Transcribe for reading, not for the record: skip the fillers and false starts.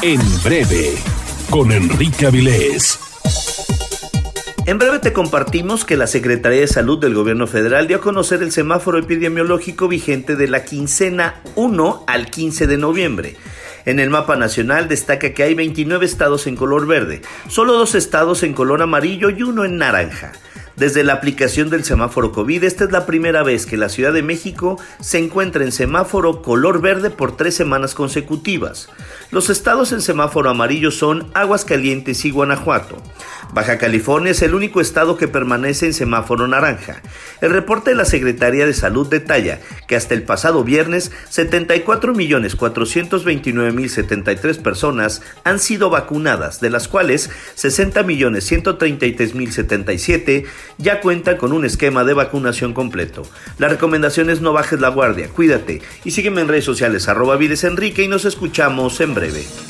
En breve, con Enrique Avilés. En breve te compartimos que la Secretaría de Salud del Gobierno Federal dio a conocer el semáforo epidemiológico vigente de la quincena 1 al 15 de noviembre. En el mapa nacional destaca que hay 29 estados en color verde, solo 2 estados en color amarillo y 1 en naranja. Desde la aplicación del semáforo COVID, esta es la primera vez que la Ciudad de México se encuentra en semáforo color verde por 3 semanas consecutivas. Los estados en semáforo amarillo son Aguascalientes y Guanajuato. Baja California es el único estado que permanece en semáforo naranja. El reporte de la Secretaría de Salud detalla que hasta el pasado viernes, 74.429.073 personas han sido vacunadas, de las cuales 60.133.077 ya cuentan con un esquema de vacunación completo. La recomendación es no bajes la guardia, cuídate y sígueme en redes sociales @vilesenrique y nos escuchamos en breve.